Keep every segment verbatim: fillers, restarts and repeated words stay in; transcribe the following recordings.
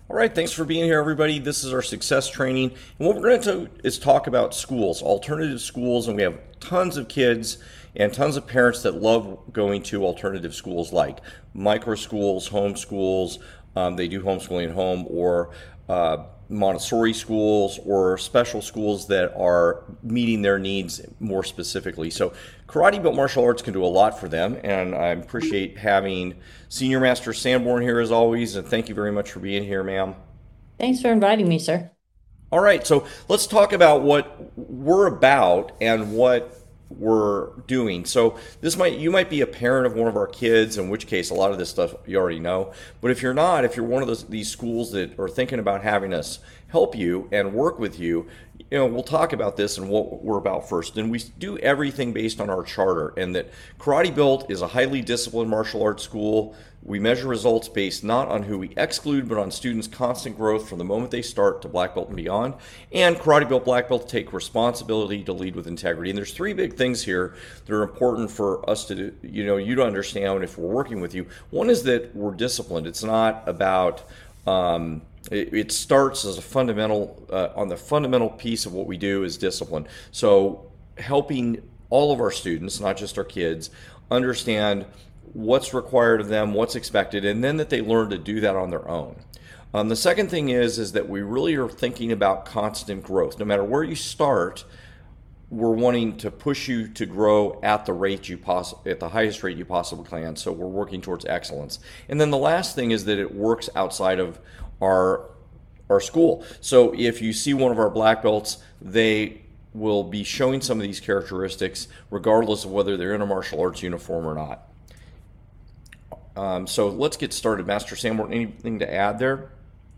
All right, thanks for being here, everybody. This is our success training. And what we're going to do is talk about schools, alternative schools, and we have tons of kids and tons of parents that love going to alternative schools like micro schools, home schools, um, they do homeschooling at home, or uh, Montessori schools, or special schools that are meeting their needs more specifically. So Karate Built Martial Arts can do a lot for them, and I appreciate having Senior Master Sanborn here as always, and thank you very much for being here, ma'am. Thanks for inviting me, sir. All right, so let's talk about what we're about and what we're doing. So this might you might be a parent of one of our kids, in which case a lot of this stuff you already know. But if you're not, if you're one of those, these schools that are thinking about having us help you and work with you, you know, we'll talk about this and what we're about first. And we do everything based on our charter, and that Karate Built is a highly disciplined martial arts school. We measure results based not on who we exclude, but on students' constant growth from the moment they start to black belt and beyond. And Karate Built Black Belt take responsibility to lead with integrity. And there's three big things here that are important for us to, do, you know, you to understand if we're working with you. One is that we're disciplined. It's not about um, it, it starts as a fundamental uh, on the fundamental piece of what we do is discipline. So helping all of our students, not just our kids, understand what's required of them, what's expected, and then that they learn to do that on their own. Um, the second thing is is that we really are thinking about constant growth. No matter where you start, we're wanting to push you to grow at the rate you poss- at the highest rate you possibly can. So we're working towards excellence. And then the last thing is that it works outside of our our school. So if you see one of our black belts, they will be showing some of these characteristics regardless of whether they're in a martial arts uniform or not. Um, so let's get started. Master Sanborn, anything to add there?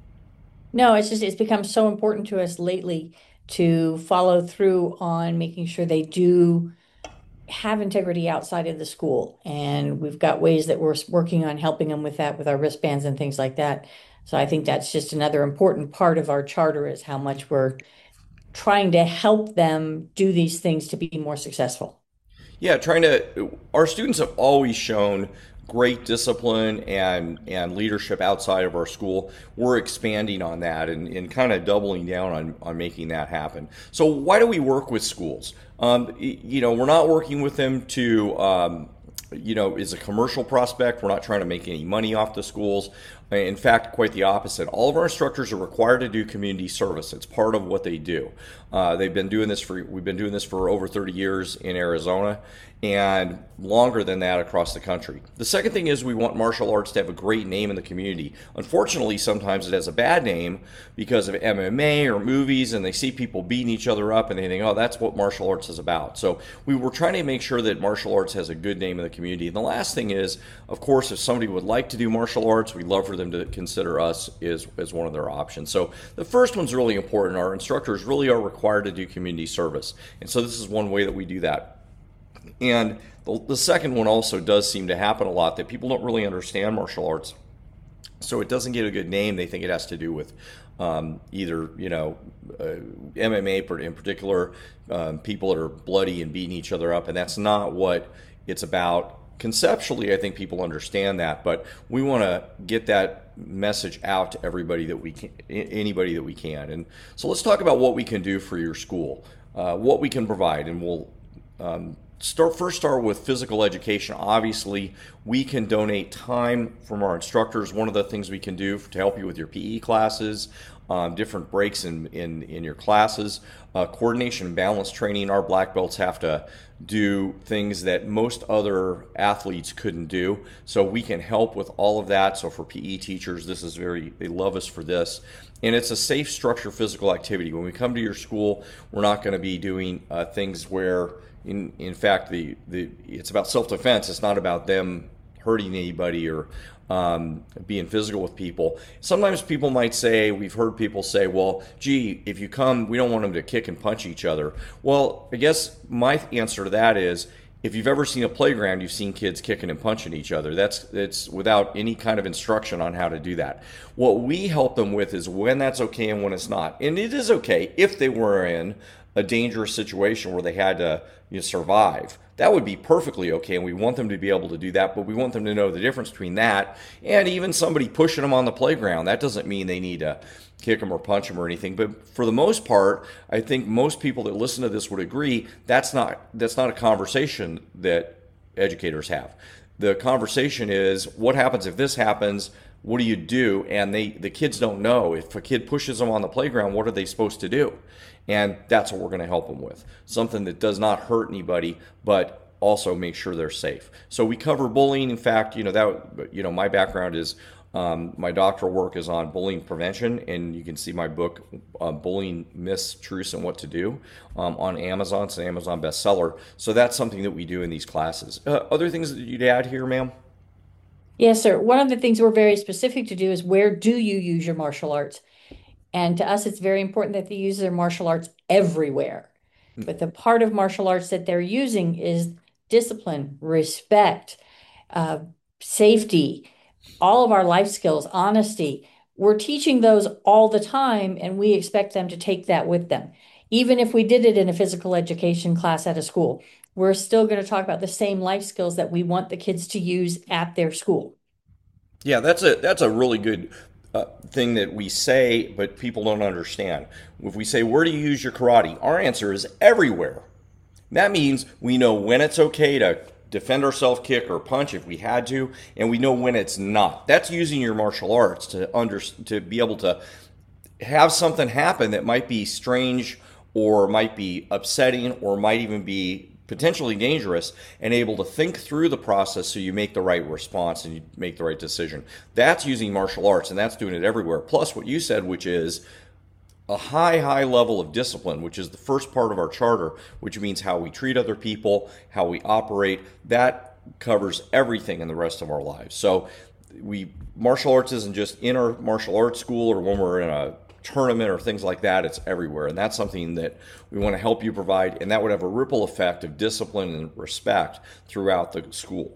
No, it's just it's become so important to us lately to follow through on making sure they do have integrity outside of the school. And we've got ways that we're working on helping them with that with our wristbands and things like that. So I think that's just another important part of our charter is how much we're trying to help them do these things to be more successful. Yeah, trying to, our students have always shown great discipline and, and leadership outside of our school. We're expanding on that and, and kind of doubling down on, on making that happen. So why do we work with schools? Um, you know, we're not working with them to, um, you know, is a commercial prospect. We're not trying to make any money off the schools. In fact, quite the opposite. All of our instructors are required to do community service. It's part of what they do. Uh, they've been doing this for, we've been doing this for over thirty years in Arizona and longer than that across the country. The second thing is we want martial arts to have a great name in the community. Unfortunately, sometimes it has a bad name because of M M A or movies, and they see people beating each other up and they think, oh, that's what martial arts is about. So we were trying to make sure that martial arts has a good name in the community. And the last thing is, of course, if somebody would like to do martial arts, we'd love for them to consider us as, as one of their options. So the first one's really important. Our instructors really are required to do community service. And so this is one way that we do that. And the, the second one also does seem to happen a lot, that people don't really understand martial arts. So it doesn't get a good name. They think it has to do with um, either, you know, uh, M M A in particular, um, people that are bloody and beating each other up. And that's not what it's about. Conceptually, I think people understand that, but we want to get that message out to everybody that we can, anybody that we can. And so let's talk about what we can do for your school, uh, what we can provide, and we'll um, start first start with physical education. Obviously, we can donate time from our instructors. One of the things we can do to help you with your P E classes, um, different breaks in, in, in your classes, uh, coordination and balance training. Our black belts have to do things that most other athletes couldn't do. So we can help with all of that. So for P E teachers, this is very, they love us for this. And it's a safe structure physical activity. When we come to your school, we're not going to be doing uh, things where, in in fact, the, the it's about self-defense. It's not about them hurting anybody or um, being physical with people. Sometimes people might say, we've heard people say, well, gee, if you come, we don't want them to kick and punch each other. Well, I guess my answer to that is, if you've ever seen a playground, you've seen kids kicking and punching each other. That's it's without any kind of instruction on how to do that. What we help them with is when that's okay and when it's not. And it is okay if they were in a dangerous situation where they had to, you know, survive. That would be perfectly okay, and we want them to be able to do that, but we want them to know the difference between that and even somebody pushing them on the playground. That doesn't mean they need to kick them or punch them or anything, but for the most part, I think most people that listen to this would agree that's not that's not a conversation that educators have. The conversation is, what happens if this happens? What do you do? And they the kids don't know. If a kid pushes them on the playground, what are they supposed to do? And that's what we're going to help them with. Something that does not hurt anybody, but also make sure they're safe. So we cover bullying. In fact, you know that you know my background is um, my doctoral work is on bullying prevention, and you can see my book, uh, Bullying Myths, Truths, and What to Do, um, on Amazon. It's an Amazon bestseller. So that's something that we do in these classes. Uh, other things that you'd add here, ma'am? Yes, sir. One of the things we're very specific to do is, where do you use your martial arts? And to us, it's very important that they use their martial arts everywhere. But the part of martial arts that they're using is discipline, respect, uh, safety, all of our life skills, honesty. We're teaching those all the time, and we expect them to take that with them. Even if we did it in a physical education class at a school, we're still going to talk about the same life skills that we want the kids to use at their school. Yeah, that's a that's a really good uh, thing that we say, but people don't understand. If we say, where do you use your karate? Our answer is everywhere. That means we know when it's okay to defend ourselves, kick or punch if we had to, and we know when it's not. That's using your martial arts to under to be able to have something happen that might be strange or might be upsetting or might even be potentially dangerous, and able to think through the process so you make the right response and you make the right decision. That's using martial arts, and that's doing it everywhere. Plus what you said, which is a high, high level of discipline, which is the first part of our charter, which means how we treat other people, how we operate. That covers everything in the rest of our lives. So we martial arts isn't just in our martial arts school or when we're in a tournament or things like that. It's everywhere, and that's something that we want to help you provide, and that would have a ripple effect of discipline and respect throughout the school.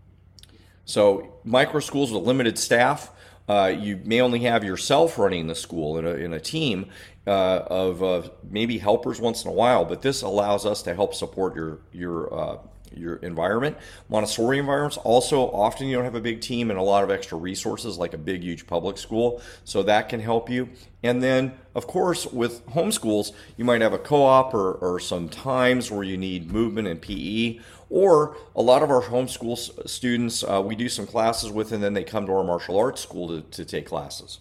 So micro schools with limited staff, uh, you may only have yourself running the school in a, in a team uh, of uh, maybe helpers once in a while, but this allows us to help support your your uh, your environment. Montessori environments also, often you don't have a big team and a lot of extra resources like a big, huge public school, so that can help you. And then, of course, with homeschools, you might have a co-op or, or some times where you need movement and P E, or a lot of our homeschool students, uh, we do some classes with, and then they come to our martial arts school to, to take classes.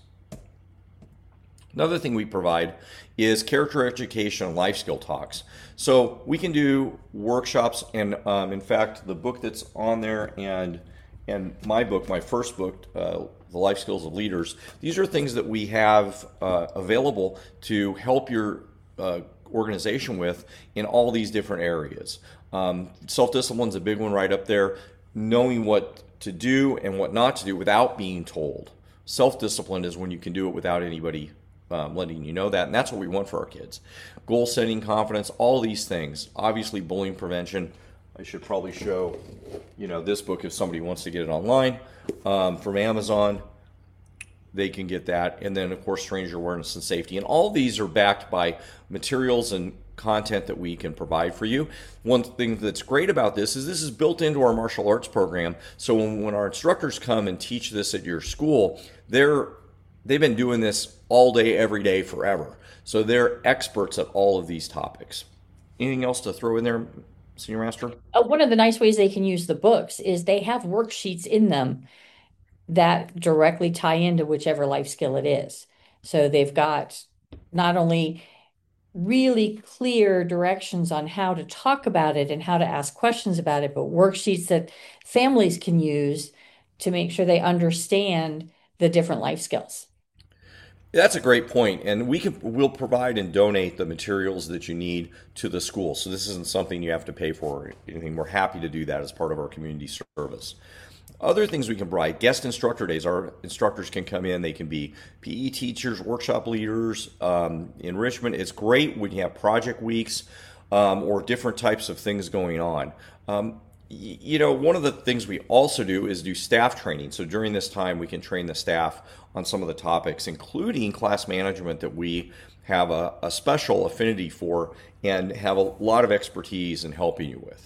Another thing we provide is character education and life skill talks. So we can do workshops, and um, in fact, the book that's on there and and my book, my first book, uh, The Life Skills of Leaders, these are things that we have uh, available to help your uh, organization with in all these different areas. Um, self-discipline is a big one right up there, knowing what to do and what not to do without being told. Self-discipline is when you can do it without anybody Um, letting you know that, and that's what we want for our kids. Goal setting, confidence, all these things. Obviously, bullying prevention. I should probably show, you know, this book if somebody wants to get it online um, from Amazon. They can get that, and then of course, stranger awareness and safety. And all these are backed by materials and content that we can provide for you. One thing that's great about this is this is built into our martial arts program. So when, when our instructors come and teach this at your school, they're they've been doing this all day, every day, forever. So they're experts at all of these topics. Anything else to throw in there, Senior Master? Uh, one of the nice ways they can use the books is they have worksheets in them that directly tie into whichever life skill it is. So they've got not only really clear directions on how to talk about it and how to ask questions about it, but worksheets that families can use to make sure they understand the different life skills. That's a great point, and we can we'll provide and donate the materials that you need to the school. So this isn't something you have to pay for or anything. We're happy to do that as part of our community service. Other things we can provide, guest instructor days. Our instructors can come in. They can be P E teachers, workshop leaders, um, enrichment. It's great when you have project weeks um, or different types of things going on. Um, you know, one of the things we also do is do staff training. So during this time, we can train the staff on some of the topics, including class management that we have a, a special affinity for and have a lot of expertise in helping you with.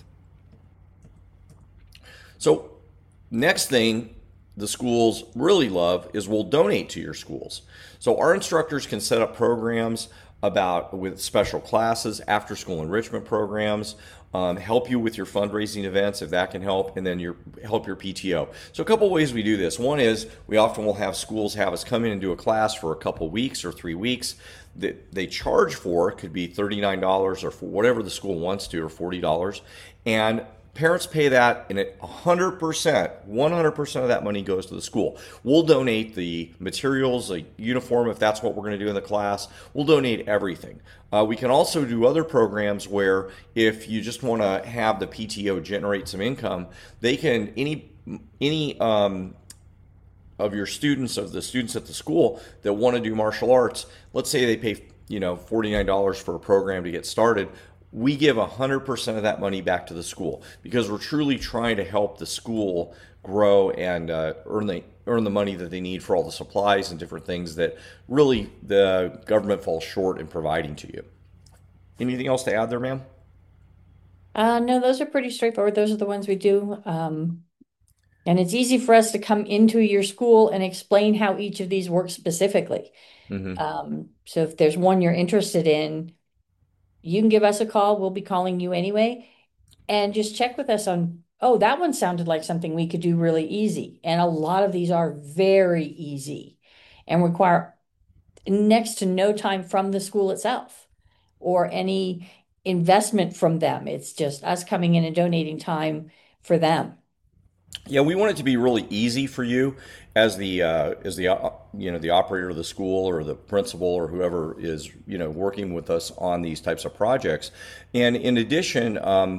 So next thing the schools really love is we'll donate to your schools. So our instructors can set up programs about with special classes, after school enrichment programs, um, help you with your fundraising events if that can help, and then your help your P T O. So a couple ways we do this. One is we often will have schools have us come in and do a class for a couple weeks or three weeks that they charge for. It could be thirty-nine dollars or for whatever the school wants to, or forty dollars. And parents pay that, and it one hundred percent, one hundred percent of that money goes to the school. We'll donate the materials, a uniform, if that's what we're going to do in the class. We'll donate everything. Uh, we can also do other programs where if you just want to have the P T O generate some income, they can, any, any um, of your students, of the students at the school that want to do martial arts, let's say they pay, you know, forty-nine dollars for a program to get started. We give one hundred percent of that money back to the school because we're truly trying to help the school grow and uh, earn the earn the money that they need for all the supplies and different things that really the government falls short in providing to you. Anything else to add there, ma'am? Uh, no, those are pretty straightforward. Those are the ones we do. Um, and it's easy for us to come into your school and explain how each of these works specifically. Mm-hmm. Um, so if there's one you're interested in, you can give us a call. We'll be calling you anyway. And just check with us on, oh, that one sounded like something we could do really easy. And a lot of these are very easy and require next to no time from the school itself or any investment from them. It's just us coming in and donating time for them. Yeah, we want it to be really easy for you as the uh, as the uh, you know the operator of the school or the principal or whoever is you know working with us on these types of projects. And in addition, um,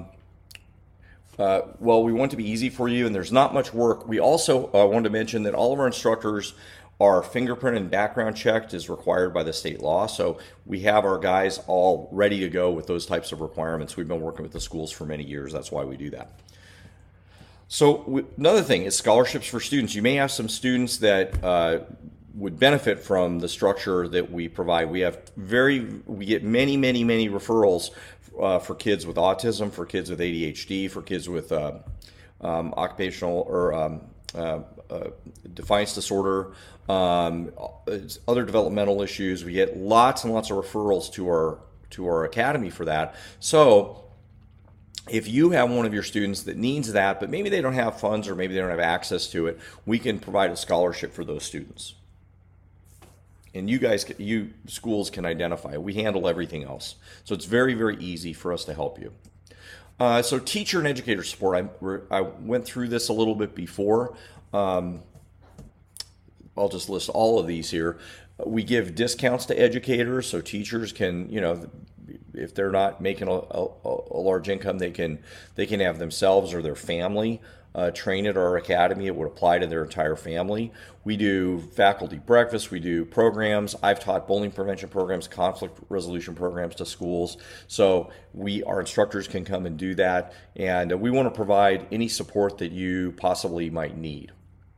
uh, well, we want it to be easy for you, and there's not much work. We also uh, wanted to mention that all of our instructors are fingerprint and background checked as required by the state law. So we have our guys all ready to go with those types of requirements. We've been working with the schools for many years. That's why we do that. So another thing is scholarships for students. You may have some students that uh, would benefit from the structure that we provide. We have very, we get many, many, many referrals uh, for kids with autism, for kids with A D H D, for kids with uh, um, occupational or um, uh, uh, defiance disorder, um, other developmental issues. We get lots and lots of referrals to our to our academy for that. So if you have one of your students that needs that, but maybe they don't have funds or maybe they don't have access to it, we can provide a scholarship for those students. And you guys, you schools can identify it. We handle everything else. So it's very, very easy for us to help you. Uh, so teacher and educator support, I, I went through this a little bit before. Um, I'll just list all of these here. We give discounts to educators, so teachers can, you know, if they're not making a, a, a large income, they can they can have themselves or their family uh, train at our academy. It would apply to their entire family. We do faculty breakfast. We do programs. I've taught bullying prevention programs, conflict resolution programs to schools. So we our instructors can come and do that, and we want to provide any support that you possibly might need.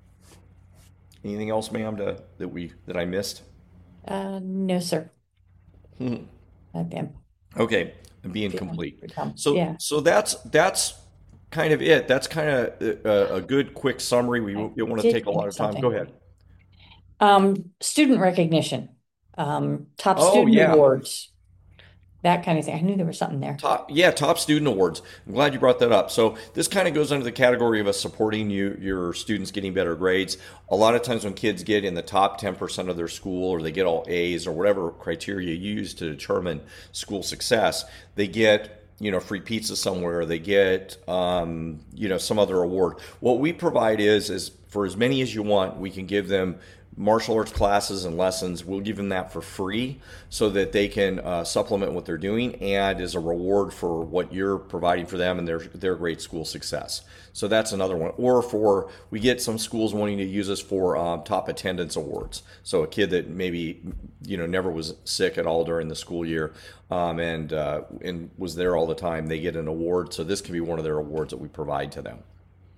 Anything else, ma'am, to, that we that I missed? Uh, no, sir. Hmm. Okay. Okay, being complete. So, Yeah. so that's that's kind of it. That's kind of a, a good quick summary. We I don't want to did take a think lot of of time. something. Go ahead. Um, student recognition, um, top Oh student yeah, awards, that kind of thing. I knew there was something there. top yeah top student awards. I'm glad you brought that up. So this kind of goes under the category of us supporting you your students getting better grades. A lot of times when kids get in the top ten percent of their school, or they get all A's or whatever criteria you use to determine school success, they get you know free pizza somewhere. They get um, you know some other award. What we provide is is for as many as you want. We can give them martial arts classes and lessons. We'll give them that for free so that they can uh, supplement what they're doing and as a reward for what you're providing for them and their their great school success. So that's another one. Or for we get some schools wanting to use us for um, top attendance awards. So a kid that maybe you know never was sick at all during the school year um, and uh, and was there all the time, they get an award. So this can be one of their awards that we provide to them.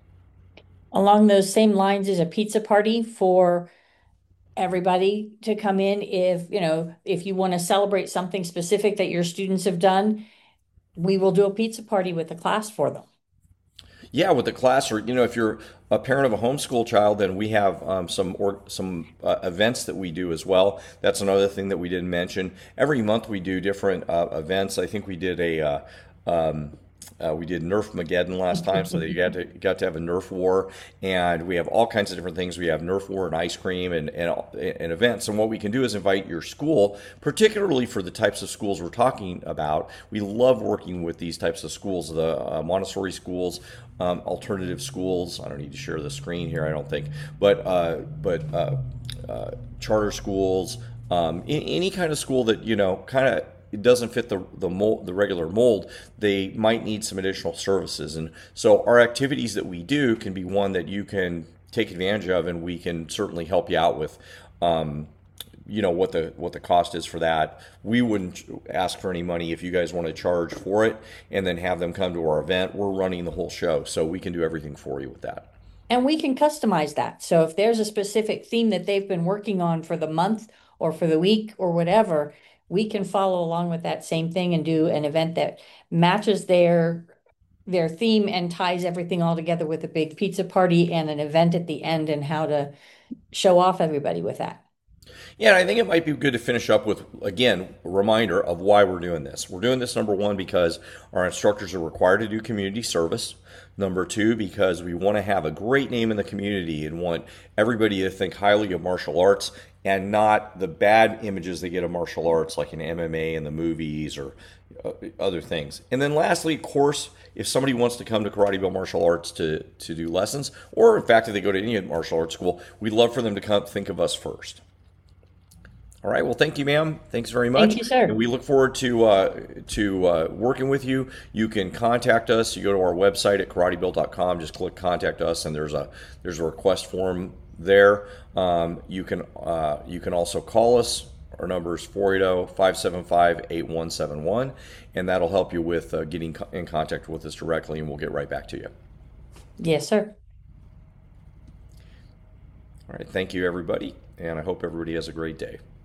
Along those same lines is a pizza party for everybody to come in. If, you know, if you want to celebrate something specific that your students have done, we will do a pizza party with the class for them. Yeah, with the class, or you know, if you're a parent of a homeschool child, then we have um, some or some uh, events that we do as well. That's another thing that we didn't mention. Every month we do different uh, events. I think we did a uh, um, uh, we did Nerf Mageddon last time, so that you got to got to have a Nerf war, and we have all kinds of different things. We have Nerf war and ice cream and and, and events. And what we can do is invite your school, particularly for the types of schools we're talking about. We love working with these types of schools, the uh, Montessori schools, um, alternative schools. I don't need to share the screen here, I don't think, but uh, but uh, uh, charter schools, um, any kind of school that you know kind of it doesn't fit the the mold, the regular mold, they might need some additional services. And so our activities that we do can be one that you can take advantage of, and we can certainly help you out with. Um, you know what the what the cost is for that. We wouldn't ask for any money if you guys want to charge for it and then have them come to our event. We're running the whole show, so we can do everything for you with that. And we can customize that. So if there's a specific theme that they've been working on for the month or for the week or whatever, we can follow along with that same thing and do an event that matches their their theme and ties everything all together with a big pizza party and an event at the end and how to show off everybody with that. Yeah, and I think it might be good to finish up with, again, a reminder of why we're doing this. We're doing this, number one, because our instructors are required to do community service. Number two, because we want to have a great name in the community and want everybody to think highly of martial arts and not the bad images they get of martial arts, like in M M A and the movies or uh, other things. And then lastly, of course, if somebody wants to come to Karate Bill Martial Arts to, to do lessons, or in fact, if they go to any martial arts school, we'd love for them to come think of us first. All right. Well, thank you, ma'am. Thanks very much. Thank you, sir. And we look forward to uh, to uh, working with you. You can contact us. You go to our website at karate bill dot com. Just click contact us, and there's a there's a request form there. Um, you can uh, you can also call us. Our number is four eight zero, five seven five, eight one seven one, and that'll help you with uh, getting in contact with us directly, and we'll get right back to you. Yes, sir. All right. Thank you, everybody, and I hope everybody has a great day.